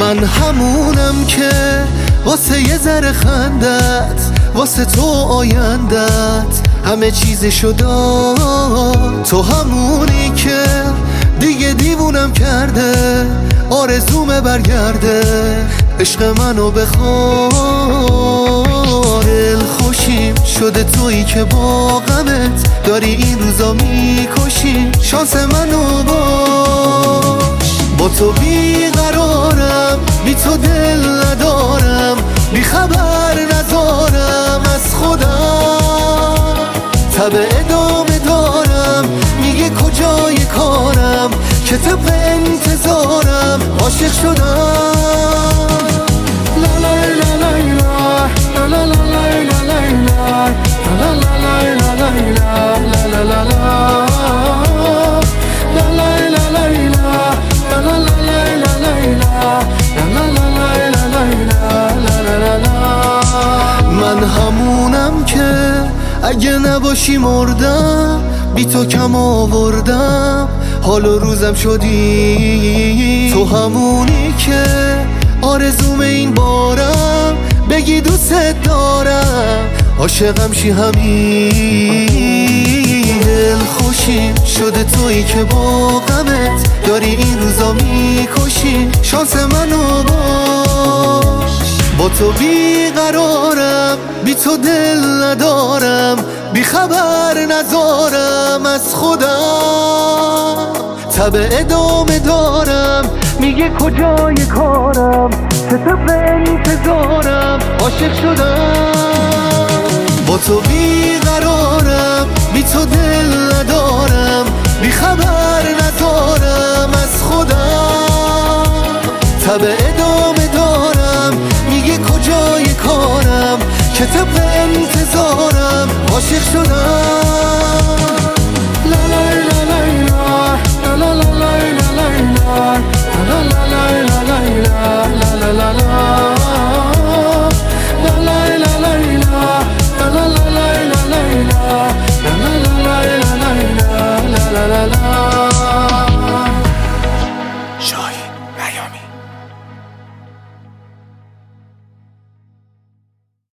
من همونم که واسه یه ذره خندت، واسه تو آیندت همه چیزشو داد. تو همونی که دیگه دیوونم کرده، آرزومه برگرده عشق منو بخواد. دل خوشیم شده تویی که با غمت داری این روزا میکشی، شانس منو باش. با تو بیقرارم، بی تو دل ندارم، بی خبر ندارم از خودم. تب ادامه دارم میگه کجای کارم که طبق انتظارم عاشق شدم. لا لا لا لا لا لا لا لا لا لا لا لا لا. من همونم که اگه نباشی مردم، بی تو کم آوردم حال و روزم شدی. تو همونی که آرزوم این بارم بگی دوست دارم، عاشقم شی همین. دل خوشیم شده تویی که با غمت داری این روزا میکشی، شانس منو باش. با تو بیقرارم، بی تو دل ندارم، بی خبر ندارم از خودم. تب ادامه دارم میگه کجای کارم که طبق انتظارم عاشق شدم. با تو بیقرارم، بی تو دل ندارم، بی خبر ندارم از خودم. تب ادامه دارم میگه کجای کارم که طبق انتظارم عاشق شدم.